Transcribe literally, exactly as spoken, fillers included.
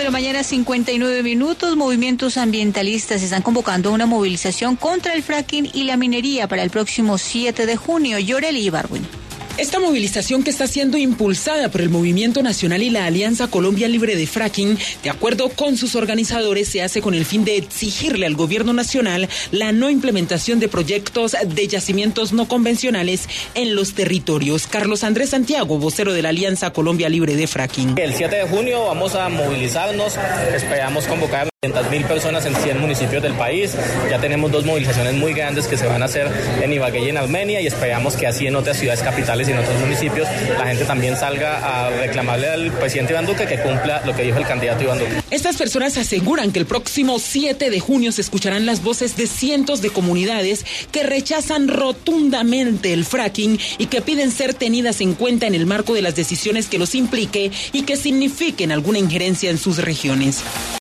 la mañana, cincuenta y nueve minutos. Movimientos ambientalistas están convocando una movilización contra el fracking y la minería para el próximo siete de junio. Yoreli Ibargüen. Esta movilización, que está siendo impulsada por el Movimiento Nacional y la Alianza Colombia Libre de Fracking, de acuerdo con sus organizadores, se hace con el fin de exigirle al gobierno nacional la no implementación de proyectos de yacimientos no convencionales en los territorios. Carlos Andrés Santiago, vocero de la Alianza Colombia Libre de Fracking. El siete de junio vamos a movilizarnos, esperamos convocar a doscientas mil personas en cien municipios del país. Ya tenemos dos movilizaciones muy grandes que se van a hacer en Ibagué y en Armenia, y esperamos que así en otras ciudades capitales y en otros municipios la gente también salga a reclamarle al presidente Iván Duque que cumpla lo que dijo el candidato Iván Duque. Estas personas aseguran que el próximo siete de junio se escucharán las voces de cientos de comunidades que rechazan rotundamente el fracking y que piden ser tenidas en cuenta en el marco de las decisiones que los implique y que signifiquen alguna injerencia en sus regiones.